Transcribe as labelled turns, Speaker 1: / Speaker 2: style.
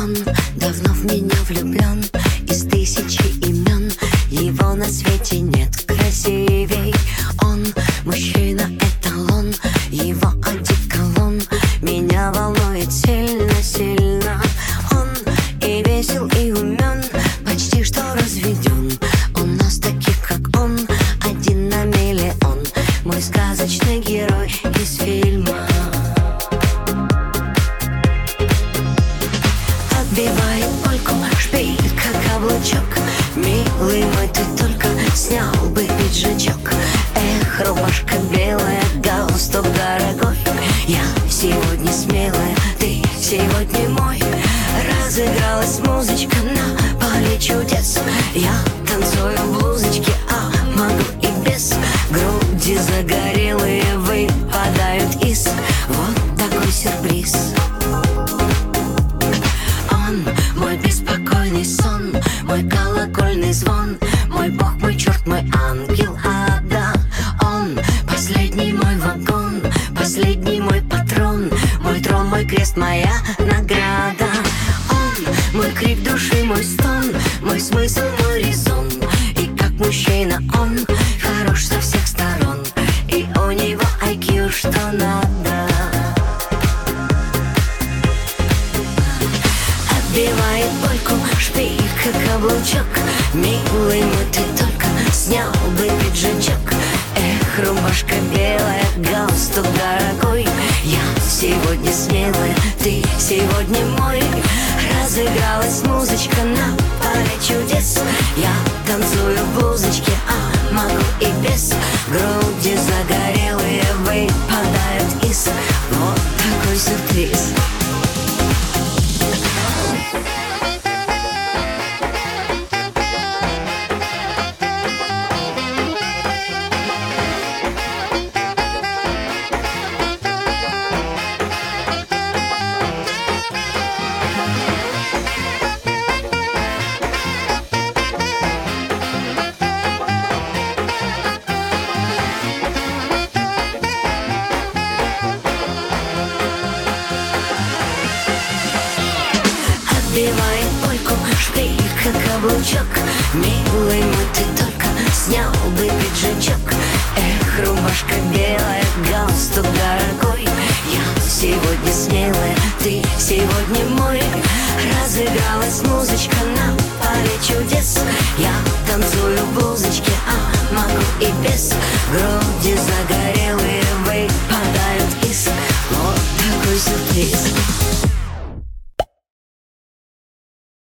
Speaker 1: Он давно в меня влюблен, из тысячи имен его на свете нет красивей. Он мужчина, эталон, его одеколон меня волнует сильно-сильно. Он и весел, и умен, почти что разведен. У нас таких, как он, один на миллион. Мой сказочный герой из фильма. Отбивает польку, шпилька, каблучок. Милый мой, ты только снял бы пиджачок. Эх, рубашка белая, галстук дорогой. Я сегодня смелая, ты сегодня мой. Разыгралась музычка на поле чудес. Я танцую в блузочке, а могу и без. Груди загорелые выпадают из. Вот такой сюрприз. Он мой беспокойный сон, мой колокольный звон, мой бог, мой черт, мой ангел ада. Он последний мой вагон, последний мой патрон, мой трон, мой крест, моя награда. Он мой крик души, мой стон, мой смысл, мой резон. И как мужчина он хорош со всех сторон, и у него IQ что надо. Отбивает польку, шпилька, каблучок. Милый мой, ты только снял бы пиджачок. Эх, рубашка белая, галстук дорогой. Я сегодня смелая, ты сегодня мой. Разыгралась музычка на поле чудес. Я танцую в блузочке, а могу и без. Груди загорелые выпадают из. Вот такой сюрприз. Отбивает польку, шпилька, каблучок. Милый мой, ты только снял бы пиджачок. Эх, рубашка белая, галстук дорогой. Я сегодня смелая, ты сегодня мой. Разыгралась музычка на поле чудес. Я танцую в блузочке, а могу и без. Груди загорелые выпадают из. Вот такой сюрприз.